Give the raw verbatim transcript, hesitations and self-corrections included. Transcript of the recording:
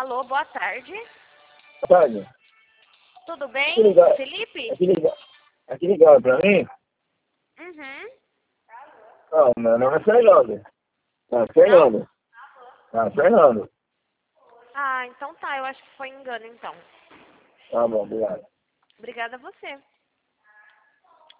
Alô, boa tarde. Boa tarde. Tudo bem, Aqui ligaram, Felipe? aqui ligaram, aqui ligaram pra mim? Uhum. Não, meu nome é Fernando. Ah, Fernando. Ah, Fernando. Ah, então tá, eu acho que foi engano então. Tá bom, obrigado. Obrigada a você.